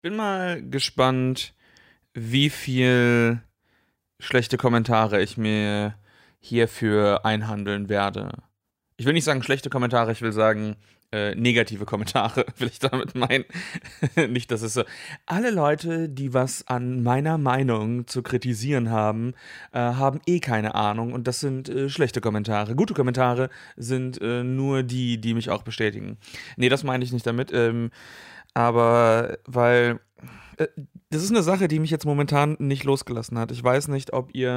Bin mal gespannt, wie viel schlechte Kommentare ich mir hierfür einhandeln werde. Ich will nicht sagen schlechte Kommentare, ich will sagen negative Kommentare, will ich damit meinen. Nicht, dass es so. Alle Leute, die was an meiner Meinung zu kritisieren haben, haben eh keine Ahnung und das sind schlechte Kommentare. Gute Kommentare sind nur die, die mich auch bestätigen. Nee, das meine ich nicht damit. Aber weil äh, das ist eine Sache, die mich jetzt momentan nicht losgelassen hat. Ich weiß nicht,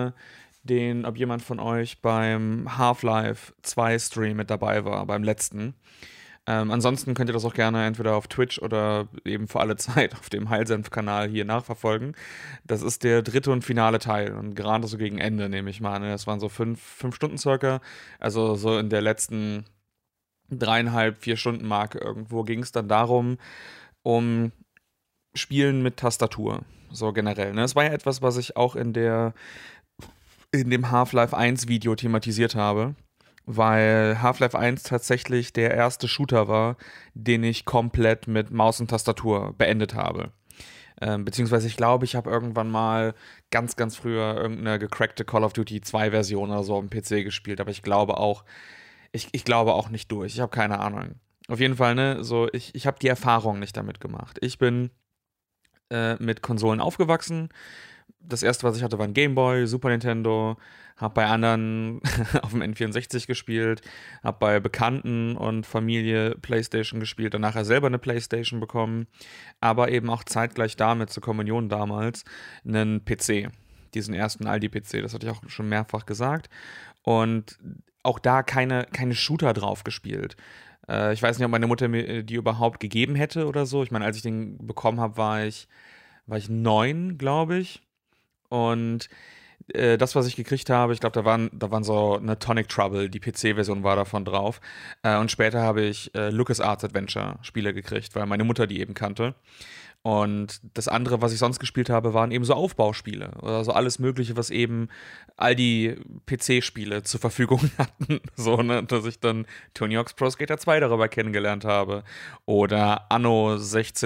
ob jemand von euch beim Half-Life 2 Stream mit dabei war, beim letzten. Ansonsten könnt ihr das auch gerne entweder auf Twitch oder eben für alle Zeit auf dem Heilsenf-Kanal hier nachverfolgen. Das ist der dritte und finale Teil und gerade so gegen Ende, nehme ich mal an. Das waren so fünf Stunden circa. Also so in der letzten 3,5, 4 Stunden Marke irgendwo ging es dann darum, um Spielen mit Tastatur, so generell. Ne? Es war ja etwas, was ich auch in dem Half-Life 1 Video thematisiert habe, weil Half-Life 1 tatsächlich der erste Shooter war, den ich komplett mit Maus und Tastatur beendet habe. Beziehungsweise ich glaube, ich habe irgendwann mal ganz früher irgendeine gecrackte Call of Duty 2 Version oder so auf dem PC gespielt, aber ich glaube auch nicht durch. Ich habe keine Ahnung. Auf jeden Fall, ne, so, ich habe die Erfahrung nicht damit gemacht. Ich bin mit Konsolen aufgewachsen. Das erste, was ich hatte, war ein Gameboy, Super Nintendo. Hab bei anderen auf dem N64 gespielt, hab bei Bekannten und Familie PlayStation gespielt, dann nachher selber eine PlayStation bekommen, aber eben auch zeitgleich damit zur Kommunion damals einen PC, diesen ersten Aldi-PC, das hatte ich auch schon mehrfach gesagt. Und auch da keine Shooter drauf gespielt. Ich weiß nicht, ob meine Mutter mir die überhaupt gegeben hätte oder so. Ich meine, als ich den bekommen habe, war ich 9, glaube ich. Und das, was ich gekriegt habe, ich glaube, da waren so eine Tonic Trouble, die PC-Version war davon drauf. Und später habe ich LucasArts Adventure-Spiele gekriegt, weil meine Mutter die eben kannte. Und das andere, was ich sonst gespielt habe, waren eben so Aufbauspiele oder so alles Mögliche, was eben all die PC-Spiele zur Verfügung hatten. So, ne, dass ich dann Tony Hawk's Pro Skater 2 darüber kennengelernt habe. Oder Anno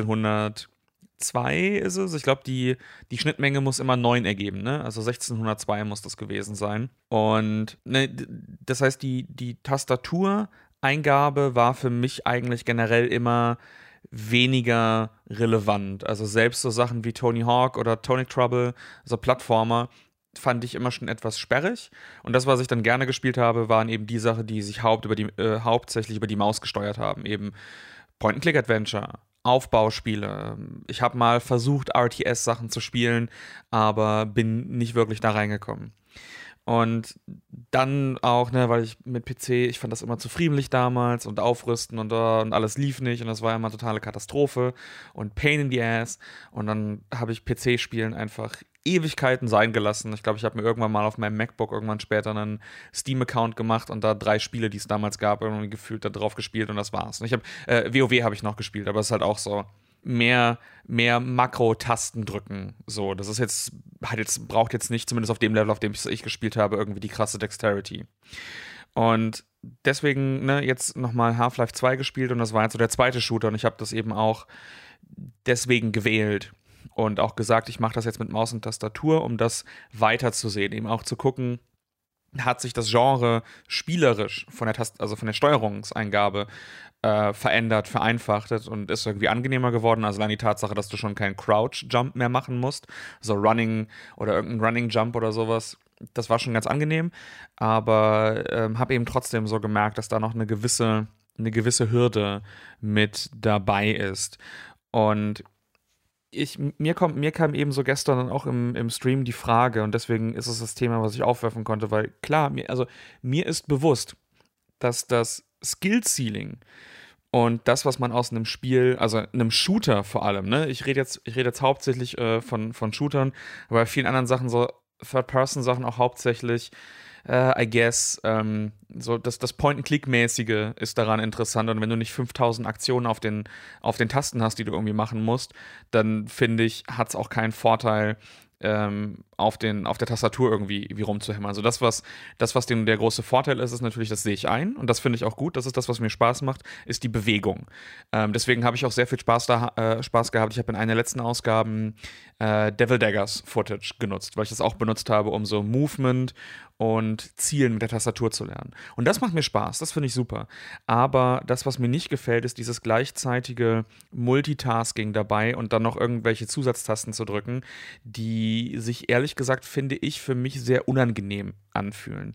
1602 ist es. Ich glaube, die Schnittmenge muss immer 9 ergeben, ne? Also 1602 muss das gewesen sein. Und ne, das heißt, die Tastatureingabe war für mich eigentlich generell immer weniger relevant. Also selbst so Sachen wie Tony Hawk oder Tonic Trouble, so Plattformer, fand ich immer schon etwas sperrig. Und das, was ich dann gerne gespielt habe, waren eben die Sachen, die sich hauptsächlich über die Maus gesteuert haben. Eben Point-and-Click-Adventure, Aufbauspiele. Ich habe mal versucht, RTS-Sachen zu spielen, aber bin nicht wirklich da reingekommen. Und dann auch, ne, weil ich mit PC, ich fand das immer zu friemlich damals und aufrüsten und alles lief nicht und das war immer totale Katastrophe und Pain in the Ass. Und dann habe ich PC-Spielen einfach Ewigkeiten sein gelassen. Ich glaube, ich habe mir irgendwann mal auf meinem MacBook irgendwann später einen Steam-Account gemacht und da 3 Spiele, die es damals gab, irgendwie gefühlt da drauf gespielt und das war's. Und WoW habe ich noch gespielt, aber es ist halt auch so mehr Makro-Tasten drücken. So, das ist braucht jetzt nicht, zumindest auf dem Level, auf dem ich gespielt habe, irgendwie die krasse Dexterity. Und deswegen, ne, jetzt nochmal Half-Life 2 gespielt und das war jetzt so der zweite Shooter und ich habe das eben auch deswegen gewählt und auch gesagt, ich mache das jetzt mit Maus und Tastatur, um das weiterzusehen, eben auch zu gucken, hat sich das Genre spielerisch also von der Steuerungseingabe verändert, vereinfacht und ist irgendwie angenehmer geworden. Also allein die Tatsache, dass du schon keinen Crouch-Jump mehr machen musst, so Running oder irgendein Running-Jump oder sowas, das war schon ganz angenehm, aber habe eben trotzdem so gemerkt, dass da noch eine gewisse Hürde mit dabei ist. Und mir kam eben so gestern dann auch im Stream die Frage, und deswegen ist es das Thema, was ich aufwerfen konnte, weil klar, mir ist bewusst, dass das Skill-Ceiling und das, was man aus einem Spiel, also einem Shooter vor allem, ne, ich rede jetzt hauptsächlich von Shootern, aber bei vielen anderen Sachen, so Third-Person-Sachen auch hauptsächlich, I guess, so das Point-and-Click-mäßige ist daran interessant. Und wenn du nicht 5000 Aktionen auf den Tasten hast, die du irgendwie machen musst, dann finde ich, hat es auch keinen Vorteil, auf der Tastatur irgendwie wie rumzuhämmern. Also das, was der große Vorteil ist, ist natürlich, das sehe ich ein und das finde ich auch gut. Das ist das, was mir Spaß macht, ist die Bewegung. Deswegen habe ich auch sehr viel Spaß gehabt. Ich habe in einer der letzten Ausgaben Devil Daggers Footage genutzt, weil ich das auch benutzt habe, um so Movement und Zielen mit der Tastatur zu lernen. Und das macht mir Spaß, das finde ich super. Aber das, was mir nicht gefällt, ist dieses gleichzeitige Multitasking dabei und dann noch irgendwelche Zusatztasten zu drücken, die sich ehrlich gesagt, finde ich, für mich sehr unangenehm anfühlen.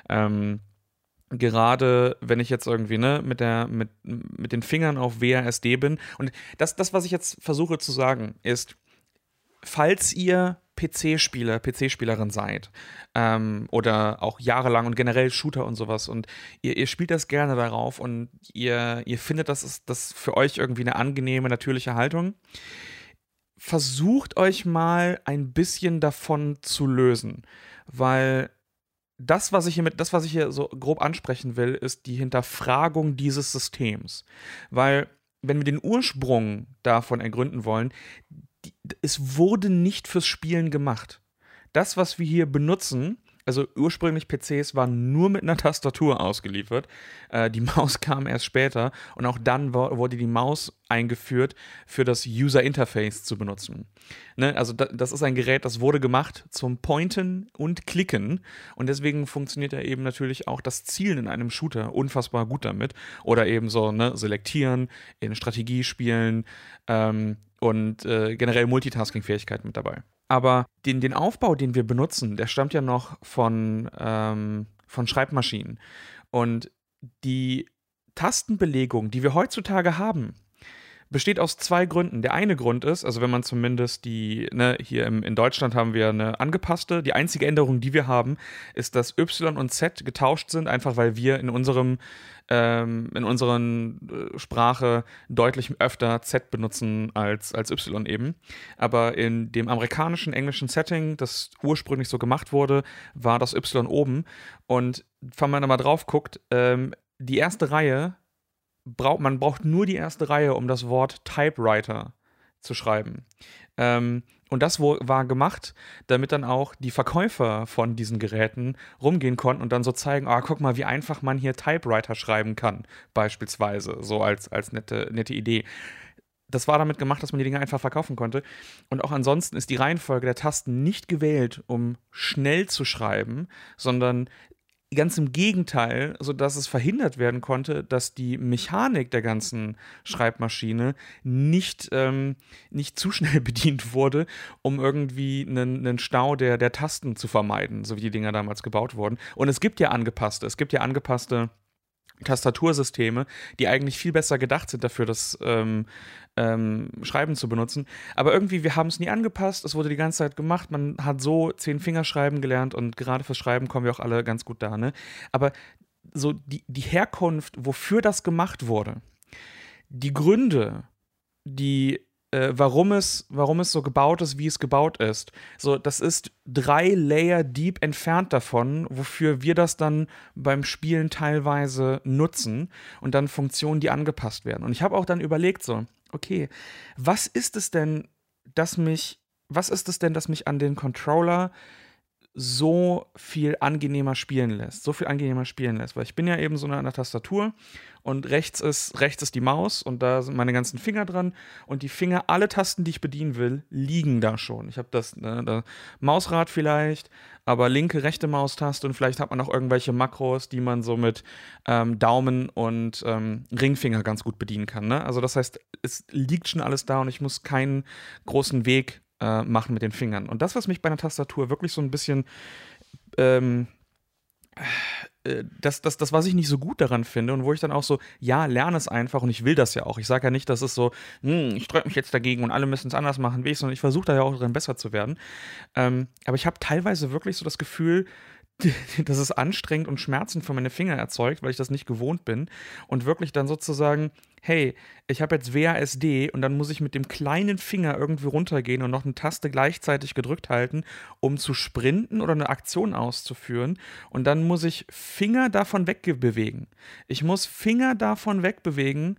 Gerade wenn ich jetzt irgendwie mit den Fingern auf WASD bin. Und das, was ich jetzt versuche zu sagen, ist, falls ihr PC-Spielerin seid oder auch jahrelang und generell Shooter und sowas und ihr spielt das gerne darauf und ihr findet, das ist das für euch irgendwie eine angenehme, natürliche Haltung, versucht euch mal ein bisschen davon zu lösen, weil das, was ich hier so grob ansprechen will, ist die Hinterfragung dieses Systems. Weil, wenn wir den Ursprung davon ergründen wollen, es wurde nicht fürs Spielen gemacht. Das, was wir hier benutzen, also ursprünglich PCs waren nur mit einer Tastatur ausgeliefert. Die Maus kam erst später und auch dann wurde die Maus eingeführt, für das User Interface zu benutzen. Ne? Also das ist ein Gerät, das wurde gemacht zum Pointen und Klicken und deswegen funktioniert ja eben natürlich auch das Zielen in einem Shooter unfassbar gut damit. Oder eben so, ne, selektieren, in Strategiespielen und generell Multitasking-Fähigkeit mit dabei. Aber den Aufbau, den wir benutzen, der stammt ja noch von Schreibmaschinen. Und die Tastenbelegung, die wir heutzutage haben, besteht aus zwei Gründen. Der eine Grund ist, also wenn man zumindest hier in Deutschland haben wir eine angepasste, die einzige Änderung, die wir haben, ist, dass Y und Z getauscht sind, einfach weil wir in unseren Sprache deutlich öfter Z benutzen als Y eben. Aber in dem amerikanischen, englischen Setting, das ursprünglich so gemacht wurde, war das Y oben. Und wenn man da mal drauf guckt, die erste Reihe, man braucht nur die erste Reihe, um das Wort Typewriter zu schreiben. Und das war gemacht, damit dann auch die Verkäufer von diesen Geräten rumgehen konnten und dann so zeigen, guck mal, wie einfach man hier Typewriter schreiben kann, beispielsweise, so als nette Idee. Das war damit gemacht, dass man die Dinge einfach verkaufen konnte. Und auch ansonsten ist die Reihenfolge der Tasten nicht gewählt, um schnell zu schreiben, sondern ganz im Gegenteil, sodass es verhindert werden konnte, dass die Mechanik der ganzen Schreibmaschine nicht zu schnell bedient wurde, um irgendwie einen Stau der Tasten zu vermeiden, so wie die Dinger damals gebaut wurden. Und es gibt ja angepasste Tastatursysteme, die eigentlich viel besser gedacht sind dafür, das Schreiben zu benutzen. Aber irgendwie, wir haben es nie angepasst, es wurde die ganze Zeit gemacht, man hat so 10 Fingerschreiben gelernt und gerade fürs Schreiben kommen wir auch alle ganz gut da, ne? Aber so die Herkunft, wofür das gemacht wurde, die Gründe, warum es so gebaut ist, wie es gebaut ist. So, das ist 3 Layer deep entfernt davon, wofür wir das dann beim Spielen teilweise nutzen und dann Funktionen, die angepasst werden. Und ich habe auch dann überlegt so, okay, was ist es denn, das mich an den Controller so viel angenehmer spielen lässt, weil ich bin ja eben so an der Tastatur und rechts ist die Maus und da sind meine ganzen Finger dran und die Finger, alle Tasten, die ich bedienen will, liegen da schon. Ich habe das Mausrad vielleicht, aber linke, rechte Maustaste und vielleicht hat man auch irgendwelche Makros, die man so mit Daumen und Ringfinger ganz gut bedienen kann, ne? Also das heißt, es liegt schon alles da und ich muss keinen großen Weg machen mit den Fingern. Und das, was mich bei einer Tastatur wirklich so ein bisschen was ich nicht so gut daran finde und wo ich dann auch so, ja, lerne es einfach und ich will das ja auch. Ich sage ja nicht, dass es so, ich sträube mich jetzt dagegen und alle müssen es anders machen wie ich, sondern ich versuche da ja auch drin besser zu werden. Aber ich habe teilweise wirklich so das Gefühl, dass es anstrengend und Schmerzen für meine Finger erzeugt, weil ich das nicht gewohnt bin und wirklich dann sozusagen, hey, ich habe jetzt WASD und dann muss ich mit dem kleinen Finger irgendwie runtergehen und noch eine Taste gleichzeitig gedrückt halten, um zu sprinten oder eine Aktion auszuführen und dann muss ich Finger davon wegbewegen. Ich muss Finger davon wegbewegen,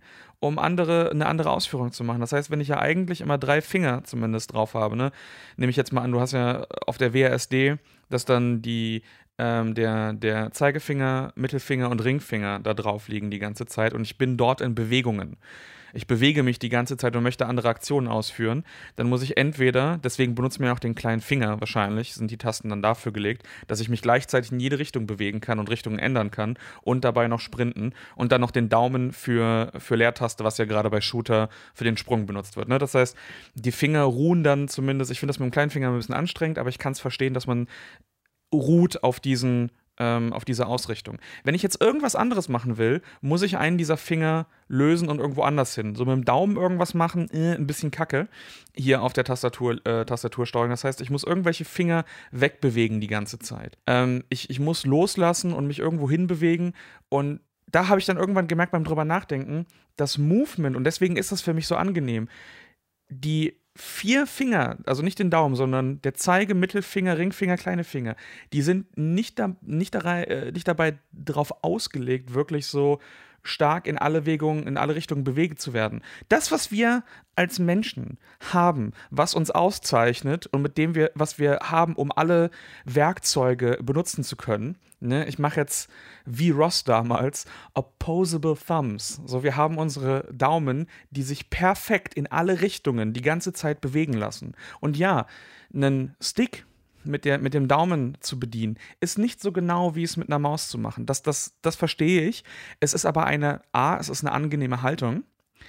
um eine andere Ausführung zu machen. Das heißt, wenn ich ja eigentlich immer 3 Finger zumindest drauf habe, ne, nehme ich jetzt mal an, du hast ja auf der WASD, dass dann der Zeigefinger, Mittelfinger und Ringfinger da drauf liegen die ganze Zeit und ich bin dort in Bewegungen. Ich bewege mich die ganze Zeit und möchte andere Aktionen ausführen, dann muss ich entweder, deswegen benutzen wir auch den kleinen Finger wahrscheinlich, sind die Tasten dann dafür gelegt, dass ich mich gleichzeitig in jede Richtung bewegen kann und Richtungen ändern kann und dabei noch sprinten und dann noch den Daumen für Leertaste, was ja gerade bei Shooter für den Sprung benutzt wird. Ne? Das heißt, die Finger ruhen dann zumindest, ich finde das mit dem kleinen Finger ein bisschen anstrengend, aber ich kann es verstehen, dass man ruht auf diese Ausrichtung. Wenn ich jetzt irgendwas anderes machen will, muss ich einen dieser Finger lösen und irgendwo anders hin. So mit dem Daumen irgendwas machen, ein bisschen kacke hier auf der Tastatursteuerung. Das heißt, ich muss irgendwelche Finger wegbewegen die ganze Zeit. Ich muss loslassen und mich irgendwo hinbewegen und da habe ich dann irgendwann gemerkt beim drüber nachdenken, das Movement, und deswegen ist das für mich so angenehm, die 4 Finger, also nicht den Daumen, sondern der Zeige, Mittelfinger, Ringfinger, kleine Finger, die sind nicht dabei drauf ausgelegt, wirklich so stark in alle Richtungen bewegt zu werden. Das, was wir als Menschen haben, was uns auszeichnet und was wir haben, um alle Werkzeuge benutzen zu können. Ne? Ich mache jetzt wie Ross damals opposable thumbs. So, wir haben unsere Daumen, die sich perfekt in alle Richtungen die ganze Zeit bewegen lassen. Und ja, einen Stick mit dem Daumen zu bedienen, ist nicht so genau, wie es mit einer Maus zu machen. Das verstehe ich. Es ist aber es ist eine angenehme Haltung,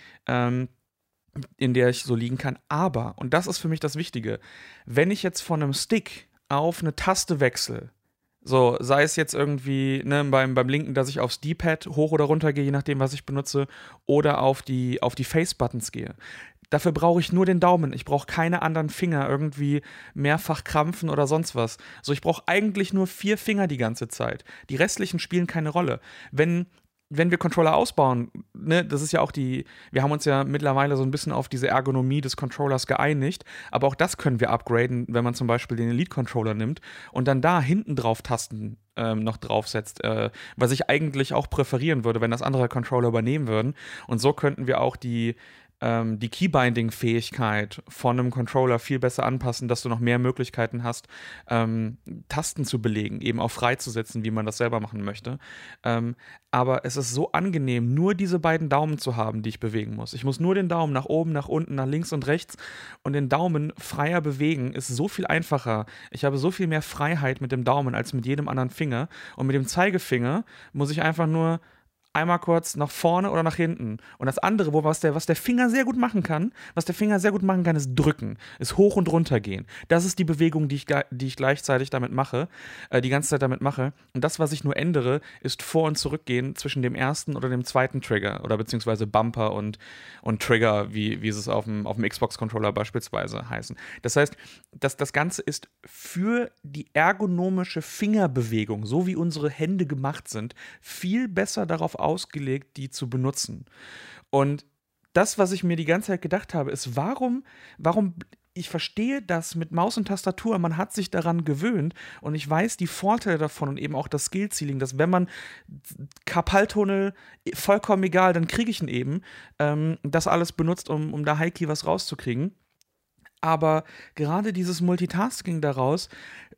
in der ich so liegen kann. Aber, und das ist für mich das Wichtige, wenn ich jetzt von einem Stick auf eine Taste wechsle, so, sei es jetzt irgendwie beim Linken, dass ich aufs D-Pad hoch oder runter gehe, je nachdem, was ich benutze, oder auf die Face-Buttons gehe. Dafür brauche ich nur den Daumen. Ich brauche keine anderen Finger irgendwie mehrfach krampfen oder sonst was. So, ich brauche eigentlich nur 4 Finger die ganze Zeit. Die restlichen spielen keine Rolle. Wenn wir Controller ausbauen, ne, das ist ja auch wir haben uns ja mittlerweile so ein bisschen auf diese Ergonomie des Controllers geeinigt, aber auch das können wir upgraden, wenn man zum Beispiel den Elite-Controller nimmt und dann da hinten drauf Tasten noch draufsetzt, was ich eigentlich auch präferieren würde, wenn das andere Controller übernehmen würden. Und so könnten wir auch die Keybinding-Fähigkeit von einem Controller viel besser anpassen, dass du noch mehr Möglichkeiten hast, Tasten zu belegen, eben auch freizusetzen, wie man das selber machen möchte. Aber es ist so angenehm, nur diese beiden Daumen zu haben, die ich bewegen muss. Ich muss nur den Daumen nach oben, nach unten, nach links und rechts und den Daumen freier bewegen ist so viel einfacher. Ich habe so viel mehr Freiheit mit dem Daumen als mit jedem anderen Finger. Und mit dem Zeigefinger muss ich einfach nur einmal kurz nach vorne oder nach hinten. Und das andere, was der Finger sehr gut machen kann, ist drücken, ist hoch und runter gehen. Das ist die Bewegung, die ich gleichzeitig damit mache, die ganze Zeit damit mache. Und das, was ich nur ändere, ist vor- und zurückgehen zwischen dem ersten oder dem zweiten Trigger oder beziehungsweise Bumper und Trigger, wie es auf dem Xbox-Controller beispielsweise heißen. Das heißt, das Ganze ist für die ergonomische Fingerbewegung, so wie unsere Hände gemacht sind, viel besser darauf ausgelegt, die zu benutzen. Und das, was ich mir die ganze Zeit gedacht habe, ist, warum ich verstehe das mit Maus und Tastatur, man hat sich daran gewöhnt und ich weiß die Vorteile davon und eben auch das Skill-Ceiling, dass wenn man Karpaltunnel, vollkommen egal, dann kriege ich ihn eben, das alles benutzt, um da High-Key was rauszukriegen. Aber gerade dieses Multitasking daraus,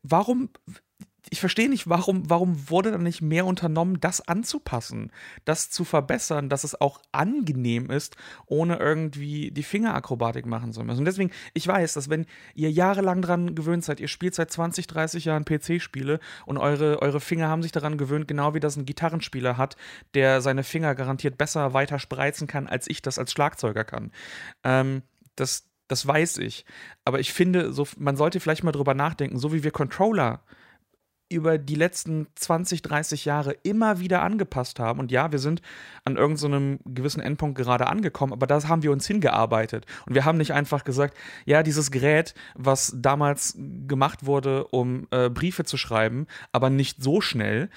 ich verstehe nicht, warum wurde da nicht mehr unternommen, das anzupassen, das zu verbessern, dass es auch angenehm ist, ohne irgendwie die Fingerakrobatik machen zu müssen. Und deswegen, ich weiß, dass wenn ihr jahrelang dran gewöhnt seid, ihr spielt seit 20, 30 Jahren PC-Spiele und eure Finger haben sich daran gewöhnt, genau wie das ein Gitarrenspieler hat, der seine Finger garantiert besser weiter spreizen kann, als ich das als Schlagzeuger kann. Das weiß ich. Aber ich finde, man sollte vielleicht mal drüber nachdenken, so wie wir Controller über die letzten 20, 30 Jahre immer wieder angepasst haben. Und ja, wir sind an irgendeinem gewissen Endpunkt gerade angekommen, aber da haben wir uns hingearbeitet. Und wir haben nicht einfach gesagt, ja, dieses Gerät, was damals gemacht wurde, um Briefe zu schreiben, aber nicht so schnell.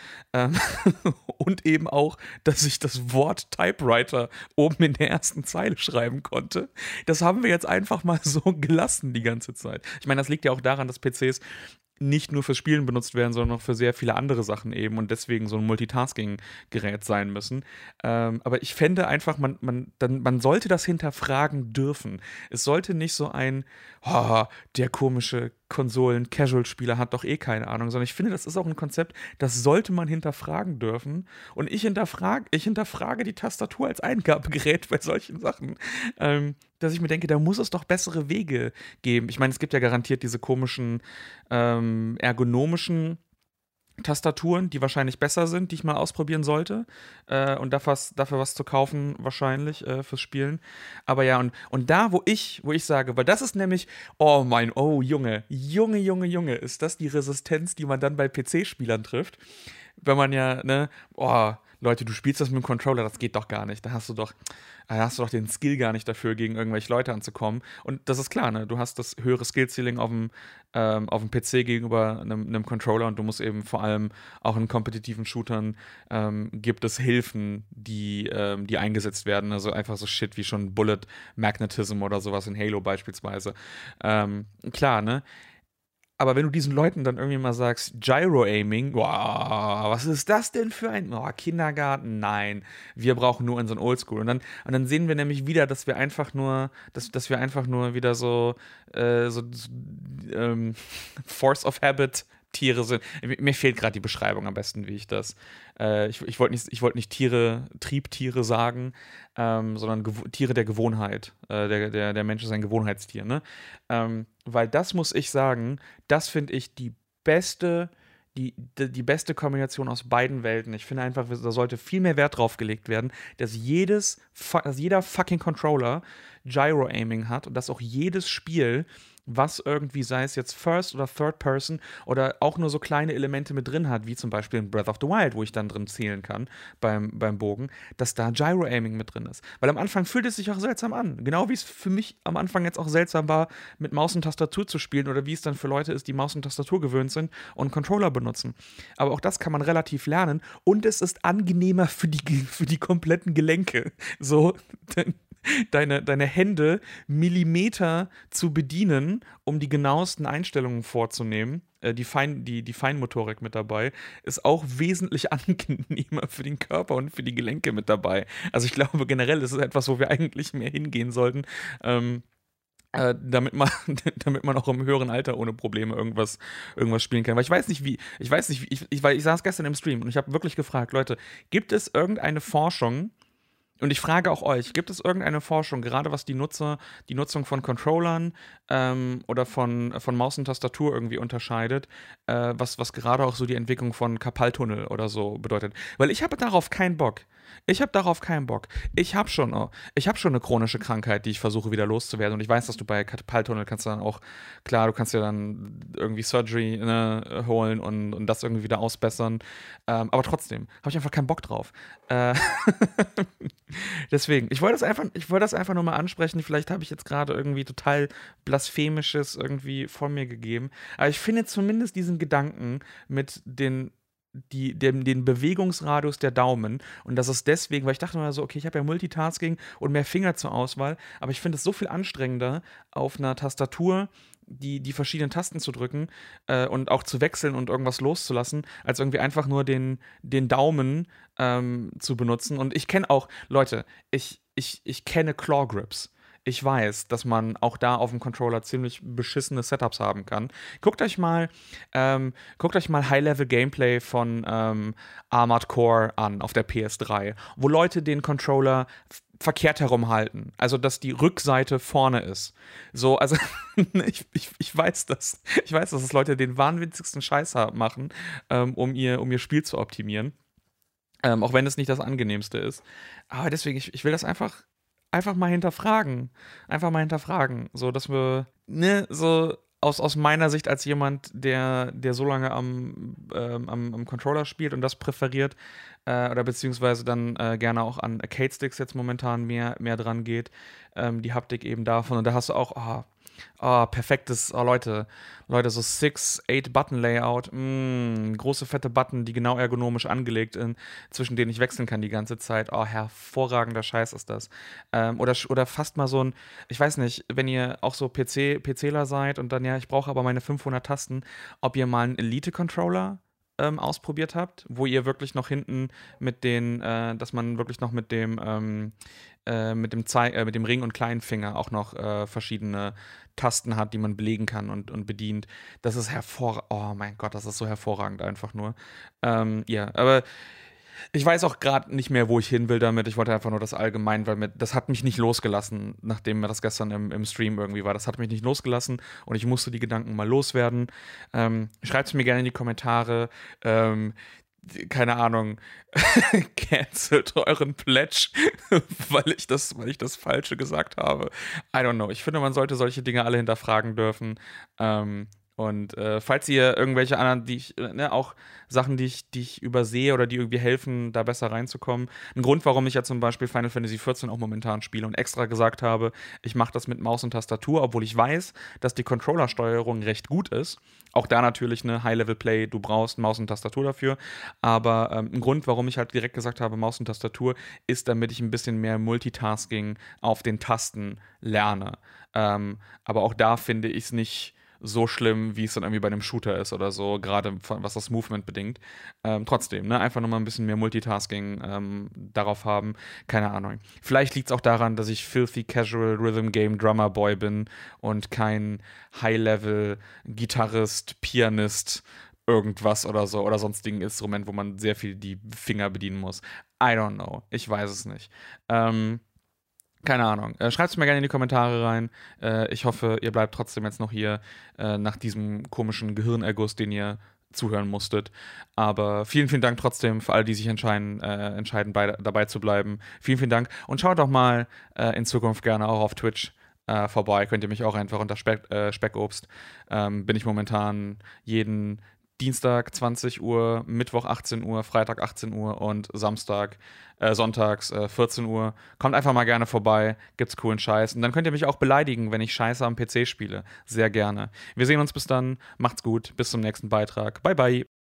Und eben auch, dass ich das Wort Typewriter oben in der ersten Zeile schreiben konnte. Das haben wir jetzt einfach mal so gelassen die ganze Zeit. Ich meine, das liegt ja auch daran, dass PCs nicht nur fürs Spielen benutzt werden, sondern auch für sehr viele andere Sachen eben und deswegen so ein Multitasking-Gerät sein müssen. Aber ich fände einfach, man sollte das hinterfragen dürfen. Es sollte nicht so ein, oh, der komische Konsolen-Casual-Spieler hat doch eh keine Ahnung, sondern ich finde, das ist auch ein Konzept, das sollte man hinterfragen dürfen. Und ich hinterfrage die Tastatur als Eingabegerät bei solchen Sachen. Dass ich mir denke, da muss es doch bessere Wege geben. Ich meine, es gibt ja garantiert diese komischen ergonomischen Tastaturen, die wahrscheinlich besser sind, die ich mal ausprobieren sollte. Und dafür was zu kaufen, wahrscheinlich fürs Spielen. Aber ja, und da, wo ich sage, weil das ist nämlich, oh Junge, Junge, ist das die Resistenz, die man dann bei PC-Spielern trifft? Wenn man ja, ne, Leute, du spielst das mit dem Controller, das geht doch gar nicht. Da hast du doch den Skill gar nicht dafür, gegen irgendwelche Leute anzukommen. Und das ist klar, ne? Du hast das höhere Skill-Ceiling auf dem PC gegenüber einem Controller und du musst eben vor allem auch in kompetitiven Shootern gibt es Hilfen, die eingesetzt werden. Also einfach so Shit wie schon Bullet Magnetism oder sowas in Halo beispielsweise. Klar, ne? Aber wenn du diesen Leuten dann irgendwie mal sagst, Gyro-Aiming, wow, was ist das denn für ein Kindergarten? Nein, wir brauchen nur unseren Oldschool. Und dann sehen wir nämlich wieder, dass wir einfach nur wieder so, Force of Habit Tiere sind. Mir fehlt gerade die Beschreibung am besten, wie ich das. Ich wollte nicht Triebtiere sagen, sondern Tiere der Gewohnheit. Der Mensch ist ein Gewohnheitstier, ne? Weil das muss ich sagen, das finde ich die beste Kombination aus beiden Welten. Ich finde einfach, da sollte viel mehr Wert drauf gelegt werden, dass jeder fucking Controller Gyro-Aiming hat und dass auch jedes Spiel, was irgendwie, sei es jetzt First oder Third Person oder auch nur so kleine Elemente mit drin hat, wie zum Beispiel in Breath of the Wild, wo ich dann drin zielen kann beim Bogen, dass da Gyro-Aiming mit drin ist. Weil am Anfang fühlt es sich auch seltsam an. Genau wie es für mich am Anfang jetzt auch seltsam war, mit Maus und Tastatur zu spielen oder wie es dann für Leute ist, die Maus und Tastatur gewöhnt sind und Controller benutzen. Aber auch das kann man relativ lernen und es ist angenehmer für die kompletten Gelenke. So, deine Hände Millimeter zu bedienen, um die genauesten Einstellungen vorzunehmen. Die Feinmotorik mit dabei, ist auch wesentlich angenehmer für den Körper und für die Gelenke mit dabei. Also ich glaube generell ist es etwas, wo wir eigentlich mehr hingehen sollten, damit man, damit man auch im höheren Alter ohne Probleme irgendwas spielen kann. Weil weil ich saß gestern im Stream und ich habe wirklich gefragt, Leute, gibt es irgendeine Forschung, und ich frage auch euch, gibt es irgendeine Forschung, gerade was die Nutzung von Controllern oder von Maus und Tastatur irgendwie unterscheidet, was gerade auch so die Entwicklung von Karpaltunnel oder so bedeutet? Weil ich habe darauf keinen Bock. Ich habe darauf keinen Bock. Ich habe schon eine chronische Krankheit, die ich versuche wieder loszuwerden. Und ich weiß, dass du bei Karpaltunnel kannst du dann auch, klar, du kannst dir dann irgendwie Surgery, ne, holen und das irgendwie wieder ausbessern. Aber trotzdem habe ich einfach keinen Bock drauf. Deswegen, ich wollte das einfach nur mal ansprechen. Vielleicht habe ich jetzt gerade irgendwie total Blasphemisches irgendwie von mir gegeben. Aber ich finde zumindest diesen Gedanken mit den Bewegungsradius der Daumen und das ist deswegen, weil ich dachte mir so, okay, ich habe ja Multitasking und mehr Finger zur Auswahl, aber ich finde es so viel anstrengender, auf einer Tastatur die verschiedenen Tasten zu drücken und auch zu wechseln und irgendwas loszulassen, als irgendwie einfach nur den Daumen zu benutzen. Und ich kenne auch, Leute, ich kenne Claw Grips. Ich weiß, dass man auch da auf dem Controller ziemlich beschissene Setups haben kann. Guckt euch mal High-Level-Gameplay von Armored Core an auf der PS3, wo Leute den Controller verkehrt herum halten. Also, dass die Rückseite vorne ist. So, also, ich weiß das. Ich weiß, dass es Leute den wahnwitzigsten Scheiß machen, um ihr Spiel zu optimieren. Auch wenn es nicht das angenehmste ist. Aber deswegen, ich will das einfach mal hinterfragen. Einfach mal hinterfragen. So, dass wir, ne, so aus meiner Sicht als jemand, der so lange am Controller spielt und das präferiert, oder beziehungsweise dann gerne auch an Arcade-Sticks jetzt momentan mehr dran geht, die Haptik eben davon. Und da hast du auch, Oh, perfektes, oh Leute, so 6-8-Button-Layout, große fette Button, die genau ergonomisch angelegt sind, zwischen denen ich wechseln kann die ganze Zeit. Oh, hervorragender Scheiß ist das. Oder fast mal so ein, ich weiß nicht, wenn ihr auch so PCler seid und dann, ja, ich brauche aber meine 500 Tasten, ob ihr mal einen Elite-Controller ausprobiert habt, wo ihr wirklich noch hinten dass man wirklich noch mit dem Ring und Kleinfinger auch noch verschiedene Tasten hat, die man belegen kann und bedient. Das ist hervorragend. Oh mein Gott, das ist so hervorragend einfach nur. Ja, aber ich weiß auch gerade nicht mehr, wo ich hin will damit. Ich wollte einfach nur das allgemein, weil das hat mich nicht losgelassen, nachdem mir das gestern im Stream irgendwie war. Das hat mich nicht losgelassen und ich musste die Gedanken mal loswerden. Schreibt es mir gerne in die Kommentare. Keine Ahnung, cancelt euren Pledge, weil ich das Falsche gesagt habe. I don't know. Ich finde, man sollte solche Dinge alle hinterfragen dürfen. Und falls ihr irgendwelche anderen, auch Sachen, die ich übersehe oder die irgendwie helfen, da besser reinzukommen. Ein Grund, warum ich ja zum Beispiel Final Fantasy XIV auch momentan spiele und extra gesagt habe, ich mache das mit Maus und Tastatur, obwohl ich weiß, dass die Controller-Steuerung recht gut ist. Auch da natürlich eine High-Level-Play, du brauchst Maus und Tastatur dafür. Aber ein Grund, warum ich halt direkt gesagt habe, Maus und Tastatur, ist, damit ich ein bisschen mehr Multitasking auf den Tasten lerne. Aber auch da finde ich es nicht so schlimm, wie es dann irgendwie bei einem Shooter ist oder so, gerade was das Movement bedingt. Trotzdem, ne, einfach nochmal ein bisschen mehr Multitasking darauf haben. Keine Ahnung. Vielleicht liegt es auch daran, dass ich filthy casual Rhythm Game Drummer Boy bin und kein High-Level Gitarrist, Pianist, irgendwas oder so oder sonstigen Instrument, wo man sehr viel die Finger bedienen muss. I don't know. Ich weiß es nicht. Keine Ahnung. Schreibt es mir gerne in die Kommentare rein. Ich hoffe, ihr bleibt trotzdem jetzt noch hier nach diesem komischen Gehirnerguss, den ihr zuhören musstet. Aber vielen, vielen Dank trotzdem für alle, die sich entscheiden dabei zu bleiben. Vielen, vielen Dank. Und schaut doch mal in Zukunft gerne auch auf Twitch vorbei. Könnt ihr mich auch einfach unter Speckobst. Bin ich momentan jeden Dienstag 20 Uhr, Mittwoch 18 Uhr, Freitag 18 Uhr und sonntags 14 Uhr. Kommt einfach mal gerne vorbei, gibt's coolen Scheiß. Und dann könnt ihr mich auch beleidigen, wenn ich Scheiße am PC spiele. Sehr gerne. Wir sehen uns bis dann. Macht's gut. Bis zum nächsten Beitrag. Bye, bye.